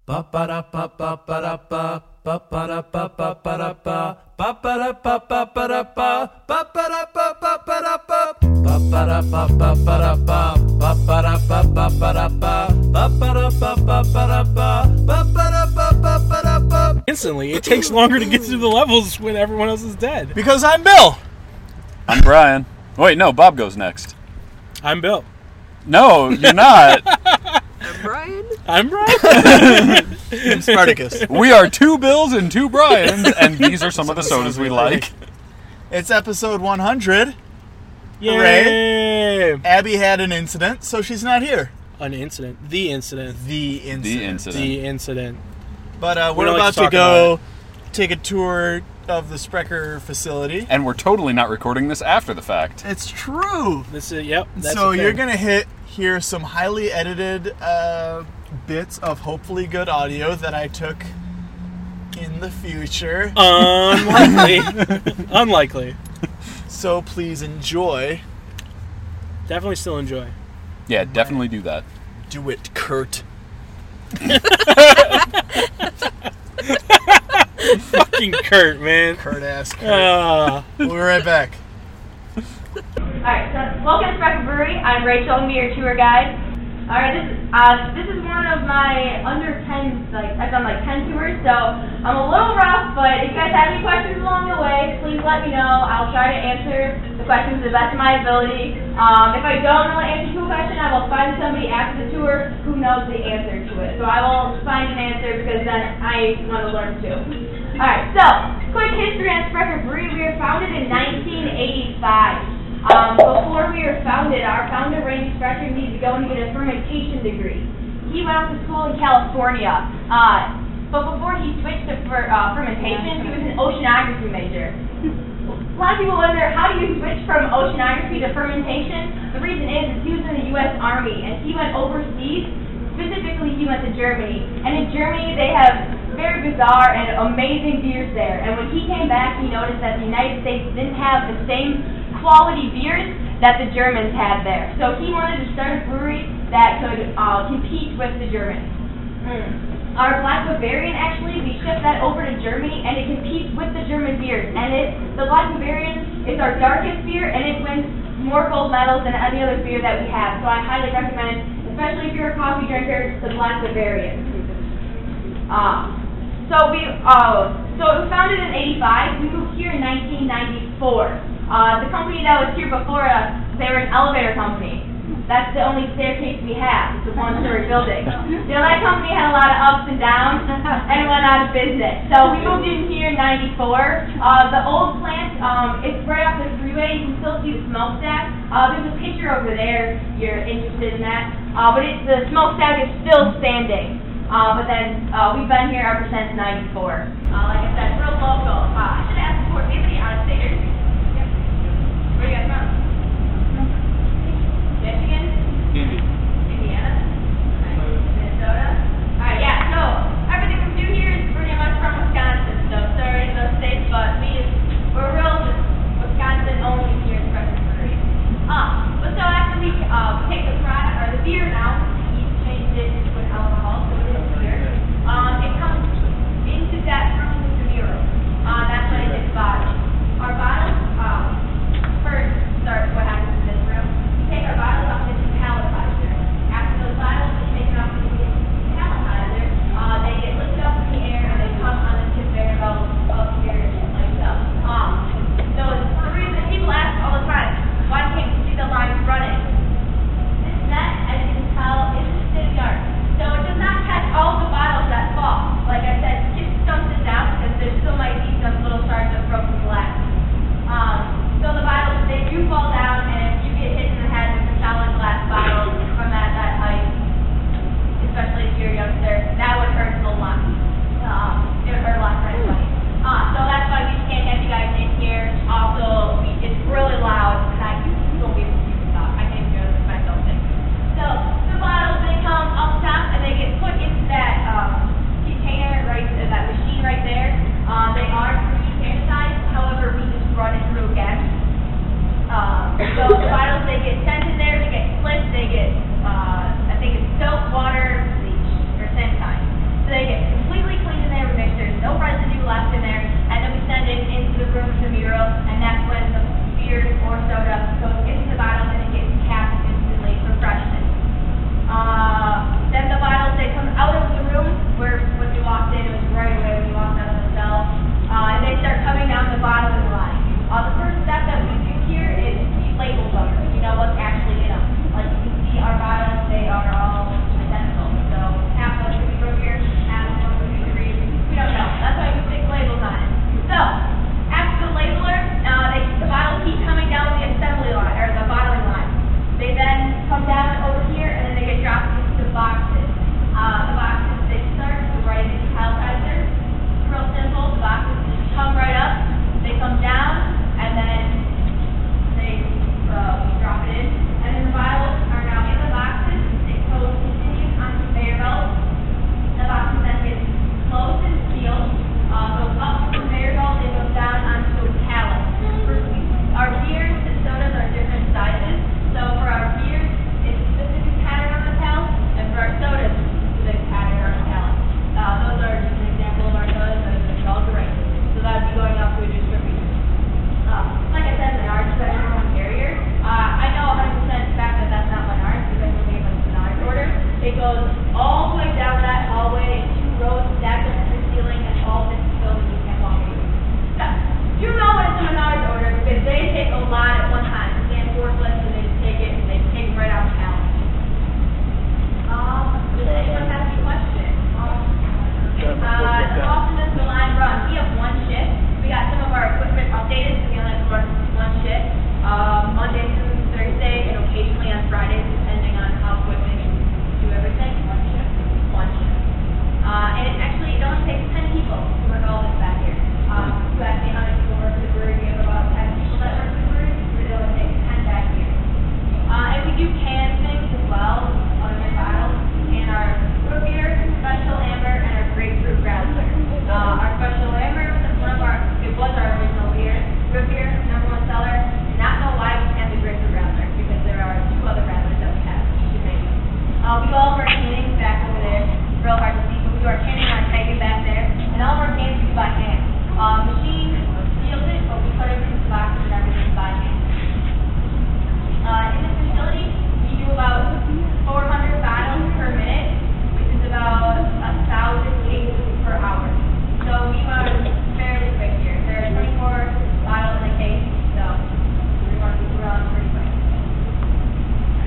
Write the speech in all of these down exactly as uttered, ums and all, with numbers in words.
Instantly, it takes longer to get through the levels when everyone else is dead. Because I'm Bill. I'm Brian. Wait, no, Bob goes next. I'm Bill. No, you're not. I'm Brian. I'm Brian. I'm Spartacus. We are two Bills and two Brians, and these are some of the sodas we like. It's episode one hundred. Yay! Abby had an incident, so she's not here. An incident. The incident. The incident. The incident. The incident. But uh, we're don't about like to to, talk go take a tour of the Sprecher facility. And we're totally not recording this after the fact. It's true. This is yep. That's So the you're thing. gonna hit hear some highly edited uh, bits of hopefully good audio that I took in the future. Unlikely. Unlikely. So please enjoy. Definitely still enjoy. Yeah, definitely do that. Do it, Kurt. Fucking Kurt, man. Kurt ass Kurt. Uh, We'll be right back. Alright, so welcome to Sprecher Brewery. I'm Rachel, I'm your tour guide. Alright, this is uh this is one of my under ten, like I've done like ten tours, so I'm a little rough, but if you guys have any questions along the way, please let me know. I'll try to answer the questions to the best of my ability. Um, if I don't know the answer to a question, I will find somebody after the tour who knows the answer to it. So I will find an answer because then I want to learn too. Alright, so quick history on Sprecher Brewery. We were founded in nineteen eighty-five. Um, before we were founded, our founder, Randy Sprecher, needed to go and get a fermentation degree. He went off to school in California, uh, but before he switched to fer- uh, fermentation, he was an oceanography major. A lot of people wonder, how do you switch from oceanography to fermentation? The reason is, is he was in the U S Army, and he went overseas. Specifically, he went to Germany, and in Germany, they have very bizarre and amazing beers there. And when he came back, he noticed that the United States didn't have the same quality beers that the Germans had there. So he wanted to start a brewery that could uh, compete with the Germans. Mm. Our Black Bavarian, actually, we shipped that over to Germany, and it competes with the German beers. And it, the Black Bavarian is our darkest beer, and it wins more gold medals than any other beer that we have. So I highly recommend, especially if you're a coffee drinker, the Black Bavarian. Uh, so we, uh, so it was founded in eighty-five. We moved here in nineteen ninety-four. Uh, the company that was here before us, they were an elevator company. That's the only staircase we have. It's a one-story building. You know, that company had a lot of ups and downs, and it went out of business. So we moved in here in ninety-four. Uh, the old plant, um, it's right off the freeway. You can still see the smokestack. Uh, there's a picture over there. You're interested in that. Uh, but it's, the smokestack is still standing. Uh, but then uh, we've been here ever since ninety-four. Uh, like I said, real local. Uh, I should ask before, do you have any out-of-staters? Where are you guys from? Michigan? Indy. Indiana? Nice. Minnesota? Alright, yeah, so everything we do here is pretty much from Wisconsin. So sorry to those states, but we, we're real Wisconsin only here in Sprecher Brewery. Uh, but so after we uh, take the product, or the beer now, we changed it to an alcohol, so it is beer. Um, it comes into that room with the mirror. Uh, that's when it gets bottled. Our bottles, um, first start what happens in this room. We take our bottles off this palletizer.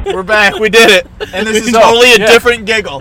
We're back. We did it. And this is So, totally a yeah. different giggle.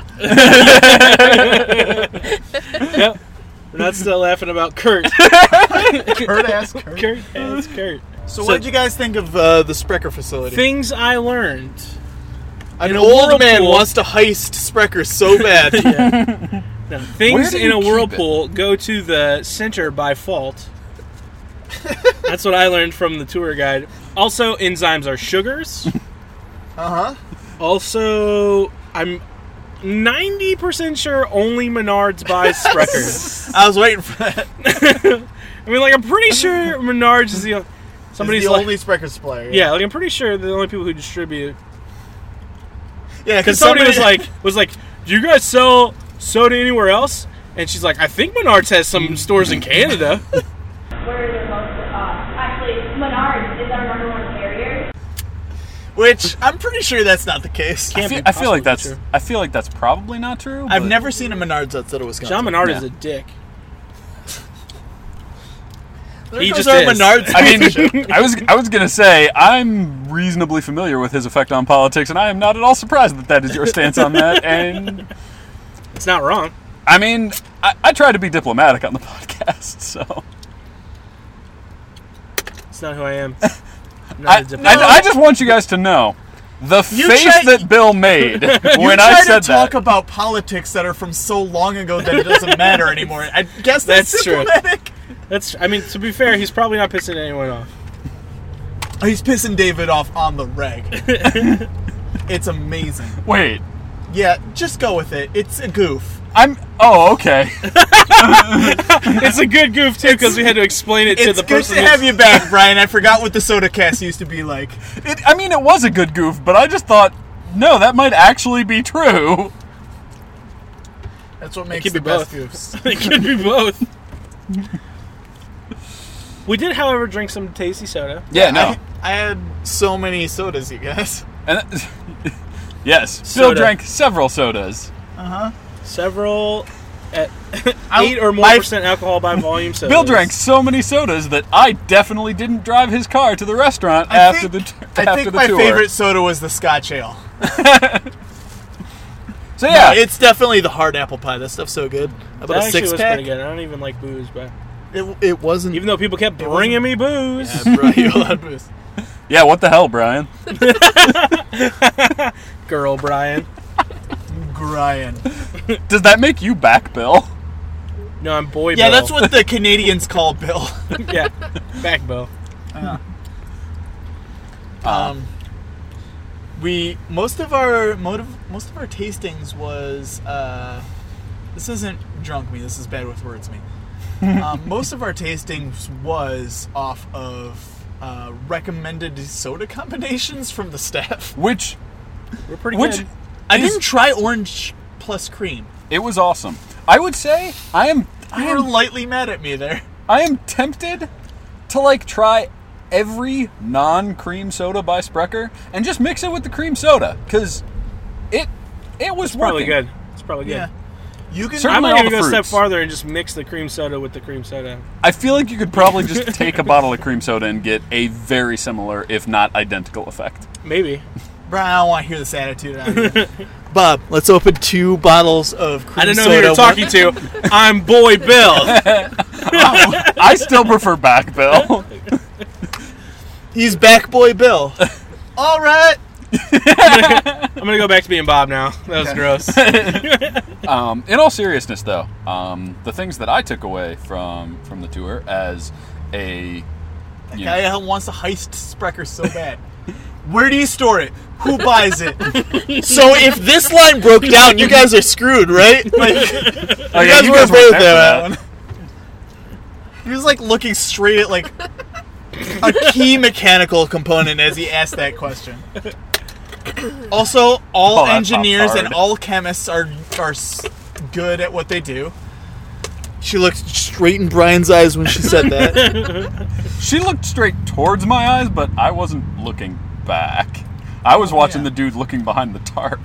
Yep. We're not still laughing about Kurt. Kurt ass Kurt. Kurt as Kurt. So, what did you guys think of uh, the Sprecher facility? Things I learned. An in a old man whirlpool- wants to heist Sprecher so bad. Yeah. No, Where things do in you a keep whirlpool go to the center by fault. That's what I learned from the tour guide. Also, enzymes are sugars. Uh huh. Also, I'm ninety percent sure only Menards buys Sprecher. I was waiting for that. I mean, like, I'm pretty sure Menards is the somebody's It's the like, only Sprecher supplier. yeah, like I'm pretty sure they're the only people who distribute. Yeah, Because somebody, was like, was like, do you guys sell soda anywhere else? And she's like, I think Menards has some stores in Canada. Where is it most? Uh, actually, Menards is our number one carrier. Which I'm pretty sure that's not the case. I Can't feel, be I feel like possibly that's true. I feel like that's probably not true. I've but- never seen a Menards outside of Wisconsin. John Menard Yeah. is a dick. There He goes just our is. Menards. I mean, I was I was gonna say I'm reasonably familiar with his effect on politics, and I am not at all surprised that that is your stance on that. And It's not wrong. I mean, I, I try to be diplomatic on the podcast, so It's not who I am. I'm I, not a diplomat. I, I just want you guys to know the You face tried- that Bill made you when try I said to talk that. about politics that are from so long ago that it doesn't matter anymore. I guess that's, That's true. diplomatic. That's. I mean, to be fair, he's probably not pissing anyone off. He's pissing David off on the reg. It's amazing. Wait, Yeah, just go with it. It's a goof. I'm. Oh, okay. It's a good goof too because we had to explain it to It's the good person. to who- have you back, Brian. I forgot what the soda cast used to be like. It, I mean, it was a good goof, but I just thought, no, that might actually be true. That's what makes could the be best both. goofs. It could be both. We did, however, drink some tasty soda. Yeah, no. I, I had so many sodas, you guys. And that- yes, Bill Soda. drank several sodas. Several at I'll- eight or more my- percent alcohol by volume sodas. Bill drank so many sodas that I definitely didn't drive his car to the restaurant I after think, the t- I after think the my tour. favorite soda was the Scotch Ale. So Yeah, yeah, it's definitely the hard apple pie. That stuff's so good. How That about a actually six was pack? pretty good. I don't even like booze, but It, it wasn't. even though people kept bringing me booze, yeah, bro, you had booze. yeah. What the hell, Brian? girl Brian. Brian. Does that make you back, Bill? No, I'm boy. Yeah, Bill. that's what the Canadians call Bill. yeah, back Bill. Um, we most of our motive, most of our tastings was. Uh, this isn't drunk me. This is bad with words me. um, most of our tastings was off of uh, recommended soda combinations from the staff. Which, We're pretty which, good. I is- didn't try orange plus cream. it was awesome. I would say I am. I You were am. lightly mad at me there. I am tempted to like try every non-cream soda by Sprecher and just mix it with the cream soda because it it was It's probably working. good. It's probably good. Yeah. You can. I'm Certainly not all going to the go a step fruits. farther and just mix the cream soda with the cream soda. I feel like you could probably just take a bottle of cream soda and get a very similar, if not identical, effect. Maybe. Brian, I don't want to hear this attitude out of you. Bob, let's open two bottles of cream I didn't know soda. who you were talking to. I'm boy Bill. I still prefer back, Bill. He's back boy Bill. All right. I'm going to go back to being Bob now. That was gross. Um, in all seriousness, though, um, the things that I took away from from the tour as a That you guy know, wants to heist Sprecher so bad. Where do you store it? Who buys it? So if this line broke down, you guys are screwed, right? Like, oh, you yeah, guys you were guys afraid weren't of there that for one. He was like looking straight at like a key mechanical component as he asked that question. Also, all Oh, that engineers popped and hard. all chemists are are s- good at what they do. She looked straight in Brian's eyes when she said that. She looked straight towards my eyes, but I wasn't looking back. I was watching yeah. the dude looking behind the tarp.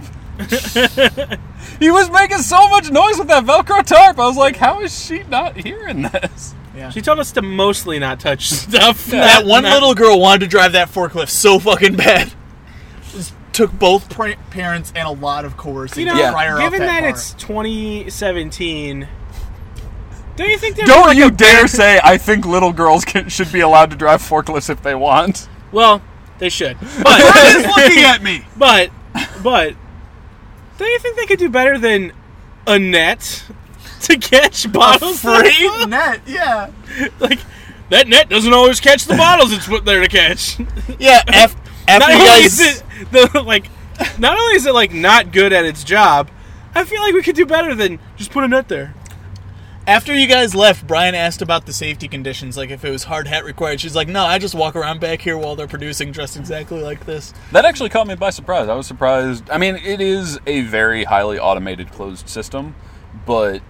He was making so much noise with that Velcro tarp. I was like, how is she not hearing this? She told us to mostly not touch stuff. That Not- one not- little girl wanted to drive that forklift so fucking bad. Just took both pra- parents and a lot of coercing You know, to Yeah. pry her off given that that bar. it's twenty seventeen, don't you think there's Don't like you a- dare say I think little girls can, should be allowed to drive forklifts if they want. Well, they should. But Brian's looking at me. but but don't you think they could do better than a net to catch bottles? Free net, yeah. Like that net doesn't always catch the bottles it's put there to catch. Yeah, af- after Not you only guys... is it the like, not only is it like not good at its job, I feel like we could do better than just put a net there. After you guys left, Brian asked about the safety conditions, like if it was hard hat required. She's like, no, I just walk around back here while they're producing dressed exactly like this. That actually caught me by surprise. I was surprised. I mean, it is a very highly automated closed system, but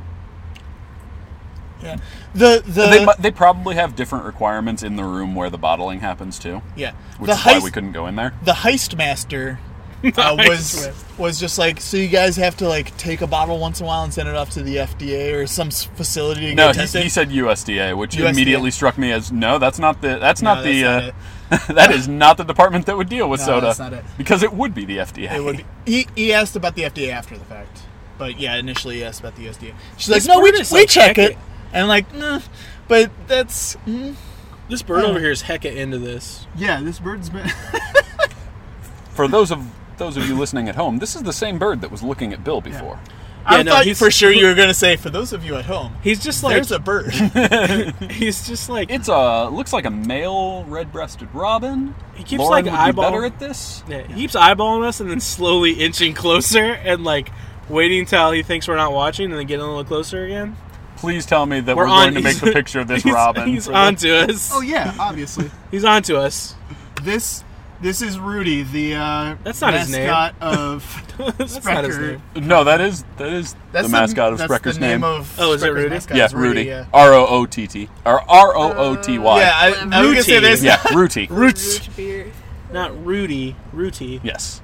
Yeah. The, the, they mu- they probably have different requirements in the room where the bottling happens too, yeah. which the is why heist, we couldn't go in there. the heist master uh, Heist was master. was just like, so you guys have to like take a bottle once in a while and send it off to the F D A or some s- facility to No, get he, tested. he said U S D A, which U S D A. immediately struck me as no. That's not the. That's No, not the. that's uh, that is not the department that would deal with No, soda. that's not it. Because it would be the F D A. It would be, he, he asked about the F D A after the fact. But yeah, initially he asked about the U S D A. She's like, This no, we, bird is we like check Hecate. it. And I'm like, nah. But that's... Mm, This bird Oh. over here is hecka into this. yeah, this bird's been... For those of those of you listening at home, this is the same bird that was looking at Bill before. I Yeah, no, thought he's- for sure you were going to say, for those of you at home, He's just like there's a bird. he's just like It's a looks like a male red-breasted robin. he keeps Lauren like would be eyeballing better at this. Yeah, he keeps eyeballing us and then slowly inching closer and like waiting till he thinks we're not watching and then getting a little closer again. Please tell me that We're we're, on- going to make the picture of this he's, robin. He's for the- onto us. Oh, yeah, obviously. He's onto us. This this is Rudy, the uh, That's not his name. mascot of That's not his Sprecher. name. No, that is that is That's the mascot of that's Sprecker's the name. name. Of Oh, is it Sprecker's Rudy? mascot Yeah, is Rudy. Yeah, R O O T T. Or R O O T Y. yeah I, I was going to say Rudy. this. Yeah, Rooty. Roots. Root beer. Not Rudy. Rooty. Yes.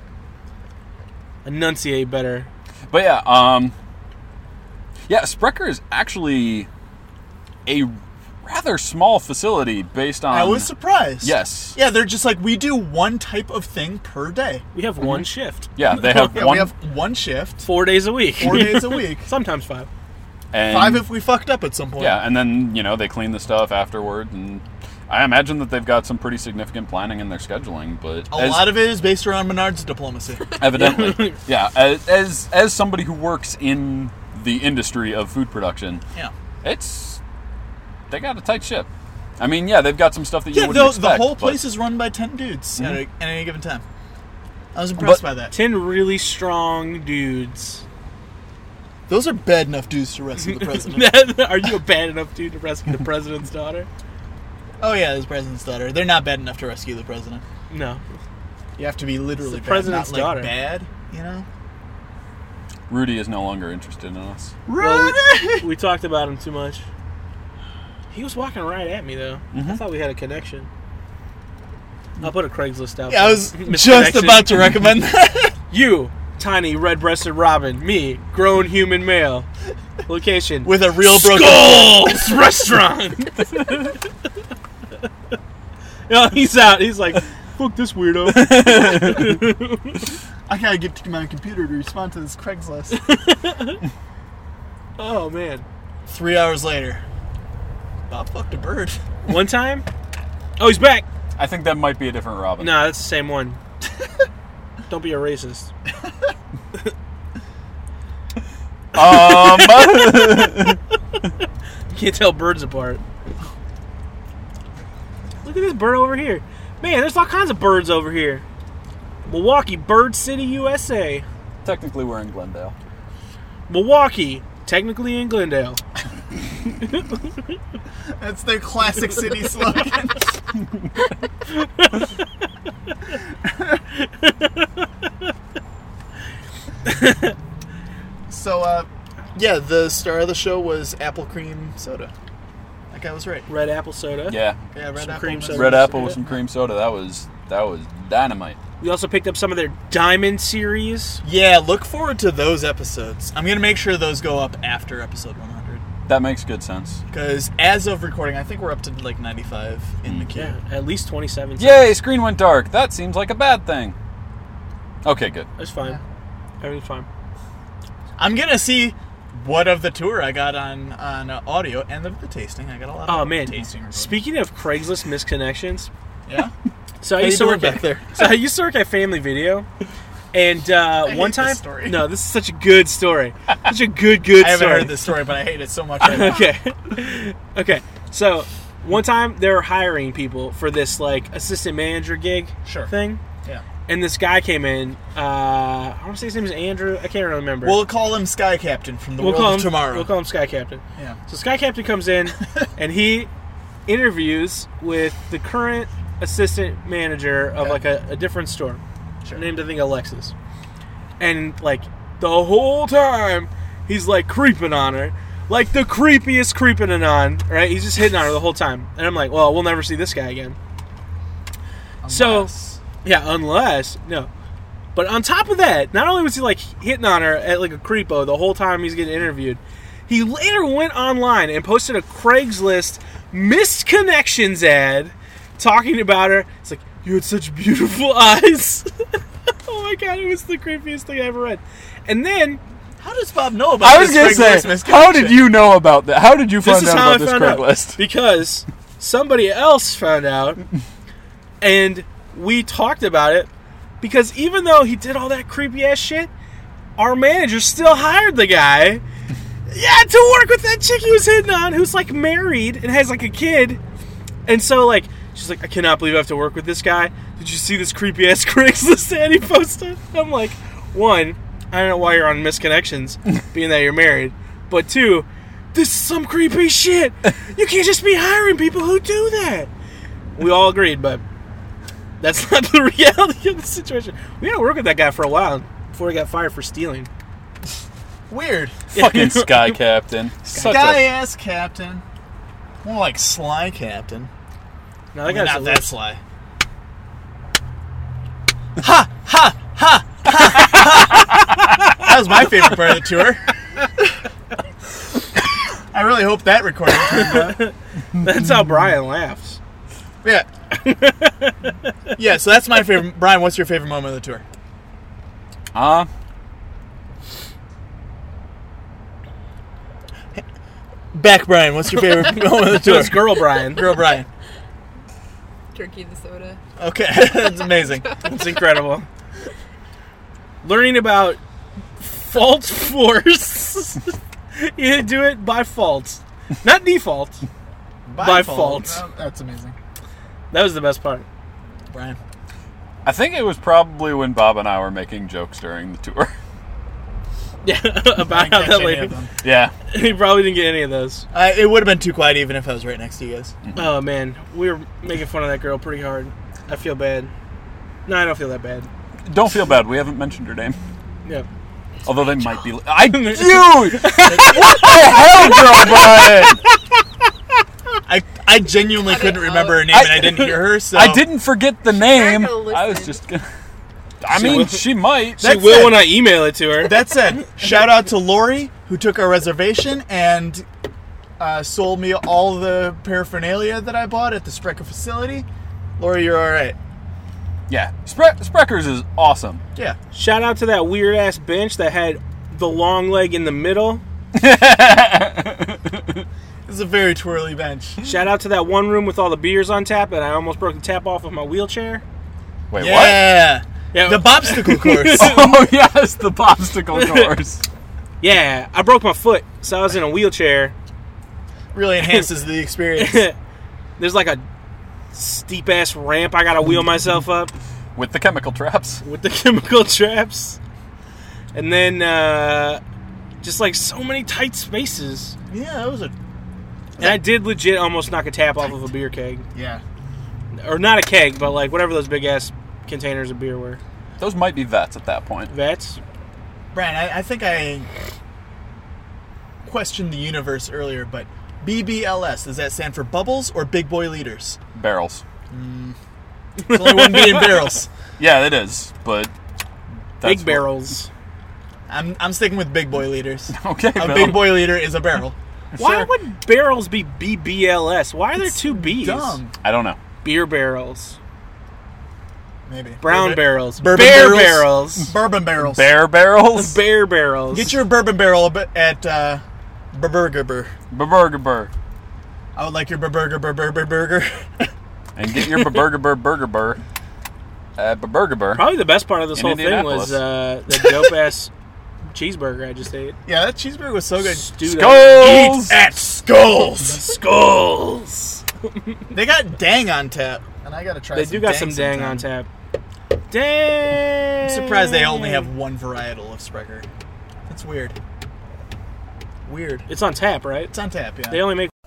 Enunciate better. But yeah, um yeah, Sprecher is actually a rather small facility based on I was surprised. Yes. Yeah, they're just like, we do one type of thing per day. We have one shift. Yeah, they have Yeah, one we have one shift, Four days a week. four days a week. Sometimes five. and Five if we fucked up at some point. yeah, and then, you know, they clean the stuff afterward, and I imagine that they've got some pretty significant planning in their scheduling, but A as- lot of it is based around Menard's diplomacy. evidently. yeah, as, as as somebody who works in the industry of food production, Yeah. it's they got a tight ship. I mean, yeah, they've got some stuff that you Yeah, wouldn't the, expect. the whole but- place is run by ten dudes at, a, at any given time. I was But- impressed by that. Ten really strong dudes. Those are bad enough dudes to rescue the president. Are you a bad enough dude to rescue the president's daughter? Oh yeah, this president's daughter. They're not bad enough to rescue the president. No. You have to be literally It's the bad, president's not like daughter. bad, you know? Rudy is no longer interested in us. Well, Rudy! we, we talked about him too much. He was walking right at me though. Mm-hmm. I thought we had a connection. I'll put a Craigslist out. Yeah, I for was Miss just Connection. about to recommend that. You, tiny red-breasted robin. Me, grown human male. Location. With a real broken Skulls Restaurant. Yeah, he's out. He's like, fuck this weirdo. I gotta get to my computer to respond to this Craigslist. Oh man. Three hours later, Bob fucked a bird. One time. Oh, he's back. I think that might be a different Robin. No, that's the same one. Don't be a racist. Um, You can't tell birds apart. Look at this bird over here. Man, there's all kinds of birds over here. Milwaukee, Bird City, U S A. technically, we're in Glendale. Milwaukee, technically in Glendale. That's their classic city slogan. So, uh, yeah, the star of the show was apple cream soda. That guy was right. Red apple soda. Yeah, Yeah, red Some apple. cream was- soda. red apple with some cream soda. That was that was dynamite. We also picked up some of their Diamond series. Yeah, look forward to those episodes. I'm gonna make sure those go up after episode one hundred. That makes good sense. Because as of recording, I think we're up to like ninety-five in the queue. Yeah, at least twenty-seven. Yay! Screen went dark. That seems like a bad thing. Okay, good. It's fine. Yeah. Everything's fine. I'm gonna see what of the tour I got on on uh, audio and of the tasting. I got a lot. Oh of man! tasting. recorded. Speaking of Craigslist misconnections, Yeah. so I How used you to doing work back at, there? So I used to work at Family Video, and uh, I one hate time, this story. no, this is such a good story. Such a good, good I haven't story. heard this story, but I hate it so much. Right now. Okay, okay. So one time they were hiring people for this like assistant manager gig Sure. thing, Yeah. and this guy came in. Uh, I want to say his name is Andrew. I can't remember. We'll call him Sky Captain from the We'll World call of him Tomorrow. We'll call him Sky Captain. yeah. So Sky Captain comes in, and he interviews with the current assistant manager of Okay. like a, a different store, Sure. named I think Alexis. And like the whole time, he's like creeping on her, like the creepiest creeping and on. Right? He's just hitting on her the whole time. And I'm like, well, we'll never see this guy again. So- Unless- Yeah, unless no. But on top of that, not only was he like hitting on her at like a creepo the whole time he's getting interviewed, he later went online and posted a Craigslist missed connections ad talking about her. It's like, you had such beautiful eyes. Oh my god, it was the creepiest thing I ever read. And then how does Bob know about I was this gonna Craigslist say, misconnection? how did you know about that? How did you this find is out how I about this found out. Craigslist? Because somebody else found out, and we talked about it. Because even though he did all that creepy ass shit, our manager still hired the guy. Yeah, to work with that chick he was hitting on, who's like married and has like a kid. And so like she's like, I cannot believe I have to work with this guy. Did you see this creepy ass Craigslist ad he posted? I'm like, one, I don't know why you're on misconnections, being that you're married. But two, this is some creepy shit. You can't just be hiring people who do that. We all agreed, but that's not the reality of the situation. We had to work with that guy for a while before he got fired for stealing. Weird. Fucking Sky Captain. Such Sky a, ass Captain. More like Sly Captain. No, I that mean, guy's not a that little- sly. Ha ha ha ha! That was my favorite part of the tour. I really hope that recording turned out. That's how Brian laughs. Yeah. Yeah, so that's my favorite. Brian, what's your favorite moment of the tour? uh, Back, Brian, what's your favorite moment of the So tour? it's girl Brian. Girl, Brian. Turkey the soda. Okay, that's amazing. It's incredible. Learning about fault force. You do it by fault, not default. By fault. Oh, that's amazing. That was the best part. Brian. I think it was probably when Bob and I were making jokes during the tour. Yeah, about I how didn't that catch any lady. of them. Yeah. He probably didn't get any of those. Uh, it would have been too quiet even if I was right next to you guys. Oh man, we were making fun of that girl pretty hard. I feel bad. No, I don't feel that bad. Don't feel bad. We haven't mentioned her name. Yeah. Although they might be. I do. What the hell, girl, Brian? I I genuinely Cut couldn't it remember out. her name and I didn't hear her. So I didn't forget the name. Not gonna I was listen. just gonna. I She mean, will- she might. She That's will it. when I email it to her. That said, shout out to Lori who took our reservation and uh, sold me all the paraphernalia that I bought at the Sprecher facility. Lori, you're all right. Yeah, Spre- Spreckers is awesome. Yeah. Shout out to that weird ass bench that had the long leg in the middle. This is a very twirly bench. Shout out to that one room with all the beers on tap, and I almost broke the tap off of my wheelchair. Wait, what? Yeah. Yeah, The Bobsticle course. Oh yes, the popsicle course. yeah, I broke my foot, so I was in a wheelchair. Really enhances the experience. There's like a steep ass ramp I gotta wheel myself up With the chemical traps. with the chemical traps, and then uh, just like so many tight spaces. Yeah, that was a And I did legit almost knock a tap off of a beer keg, yeah. or not a keg, but like whatever those big ass containers of beer were. Those might be vets at that point. Vets. Brian, I, I think I questioned the universe earlier, but B B L S, does that stand for bubbles or big boy leaders? Barrels. There's only one B in barrels. Yeah, it is, but Big what- barrels. I'm I'm sticking with big boy leaders. Okay, A Bill. big boy leader is a barrel. Why Sure. would barrels be B B L S? Why are there two B's? Dumb. I don't know. Beer barrels. Maybe. Brown Bourbon- barrels. Bourbon Bear barrels. barrels. Bourbon barrels. Bear barrels. Bear barrels. Get your bourbon barrel b- at uh, Burger Burger. Burger Burr. I would like your Burger Burger Burger. And get your Burger Burr Burger Burr at Burger Burr. Probably the best part of this In whole thing Indianapolis. was uh, the dope ass cheeseburger I just ate. Yeah, that cheeseburger was so good. Stew that- Skulls! Eat at Skulls. Skulls. They got Dang on tap, and I gotta try. They some do got Dang some dang on sometime. tap. Dang. I'm surprised they only have one varietal of Sprecher. That's weird. Weird. It's on tap, right? It's on tap, yeah. They only make.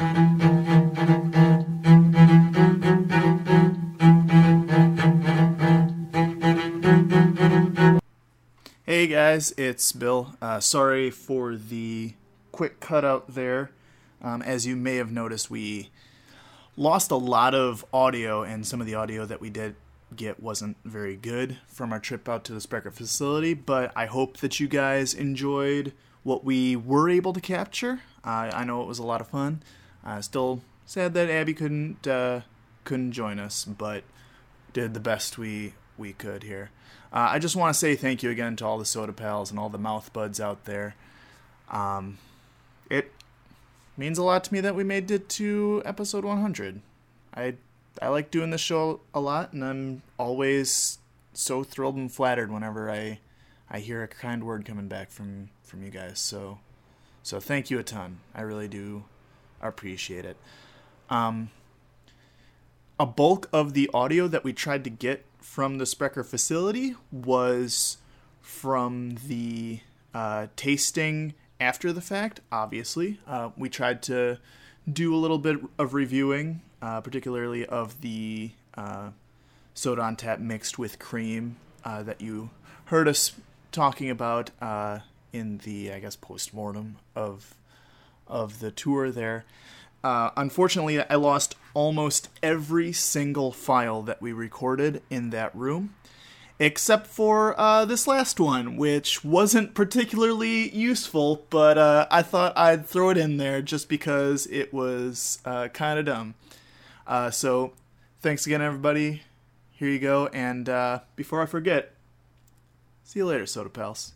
Hey guys, it's Bill. Uh, sorry for the quick cutout there. Um, as you may have noticed, we lost a lot of audio, and some of the audio that we did get wasn't very good from our trip out to the Sprecher facility, but I hope that you guys enjoyed what we were able to capture. Uh, I know it was a lot of fun. Uh, still sad that Abby couldn't uh, couldn't join us, but did the best we, we could here. Uh, I just want to say thank you again to all the Soda Pals and all the mouth buds out there. Um, it means a lot to me that we made it to episode one hundred. I I like doing this show a lot, and I'm always so thrilled and flattered whenever I I hear a kind word coming back from, from you guys. So so thank you a ton. I really do appreciate it. Um, a bulk of the audio that we tried to get from the Sprecher facility was from the uh, tasting after the fact, obviously. Uh, we tried to do a little bit of reviewing, uh, particularly of the uh, soda on tap mixed with cream uh, that you heard us talking about uh, in the, I guess, post-mortem of, of the tour there. Uh, unfortunately, I lost almost every single file that we recorded in that room, except for uh, this last one, which wasn't particularly useful, but uh, I thought I'd throw it in there just because it was uh, kind of dumb. Uh, so, thanks again, everybody. Here you go, and uh, before I forget, see you later, Soda Pals.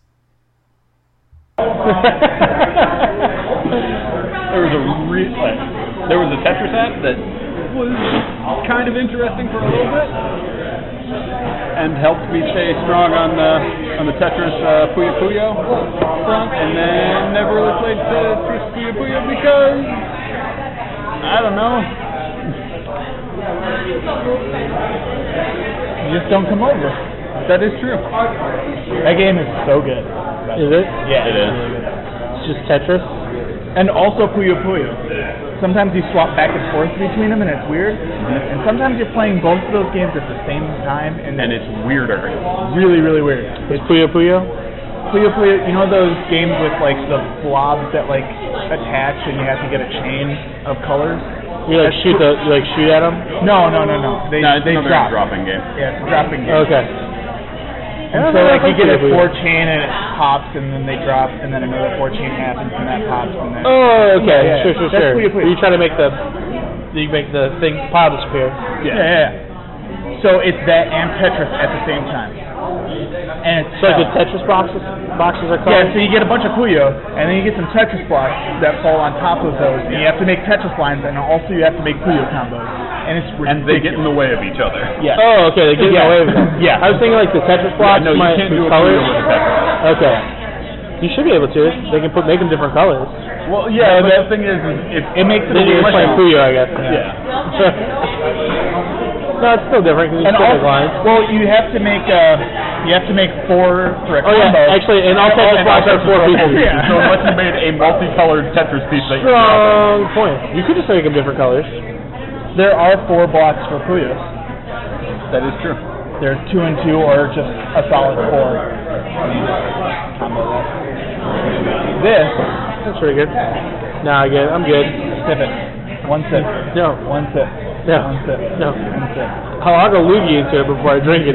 There was a re- like, there was a Tetris app that was kind of interesting for a little bit, and helped me stay strong on the on the Tetris uh, Puyo Puyo front, and then never really played Tetris Puyo Puyo because I don't know. You just don't come over. That is true. That game is so good. Is it? Yeah, It is. It's just Tetris. And also Puyo Puyo. Sometimes you swap back and forth between them and it's weird. And sometimes you're playing both of those games at the same time and, And it's weirder. really, really weird. Is Puyo Puyo? Puyo Puyo, you know those games with like the blobs that like attach and you have to get a chain of colors? You like shoot the you like shoot at them? No, no, no, no. They No, it's they another drop. dropping game. Yeah, it's a dropping game. Okay. And so like you get a four chain and it pops and then they drop and then another four chain happens and that pops and then Oh, okay. Yeah, yeah. Sure, sure, That's sure. Puyo Puyo. You try to make the you make the thing pile disappear. yeah, yeah, yeah. So it's that and Tetris at the same time. And it's So like the hell. Tetris boxes boxes are called? Yeah, so you get a bunch of Puyo, and then you get some Tetris blocks that fall on top of those, and you have to make Tetris lines, and also you have to make Puyo combos. And it's ridiculous. And they get in the way of each other. Yeah. Oh, okay, they get Yeah. away with it. Yeah. I was thinking like the Tetris blocks no, you might can't be do a colors. Puyo with a Tetris. Okay. You should be able to. They can put make them different colors. Well, yeah, but the thing is, is it, It makes it a Then you're weird playing thing. Puyo, I guess. No, it's still different because you And still all, make lines. well, you have to make uh, you have to make four for a Oh combo. yeah, actually, and all Tetris and blocks all are four Tetris pieces. blocks. Yeah. so unless you made a multicolored Tetris piece that you drop Strong point. You could just make them different colors. There are four blocks for Puyos. in. That is true. They're two and two, or just a solid four. This, That's pretty good. No, I get it. I'm good. sip it. One sip. No, One sip. no, One sip. no. One sip. I'll, I'll go loogie into it before I drink it.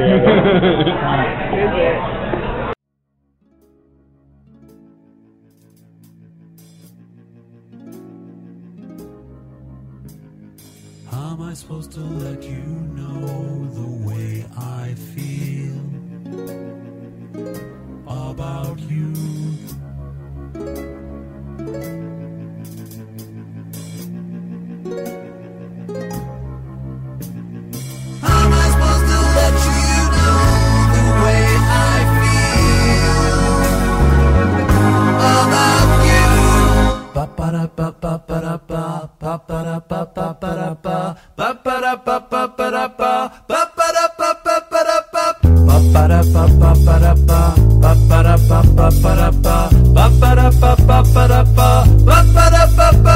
I How am I supposed to let you know the way I feel about you? How am I supposed to let you know the way I feel about you? Ba ba da ba ba ba da ba ba ba da ba ba ba da ba ba ba da ba ba ba da ba ba ba da ba ba ba da ba ba ba da ba ba ba da ba ba ba da ba ba ba da ba ba ba da ba ba ba da ba ba ba da ba ba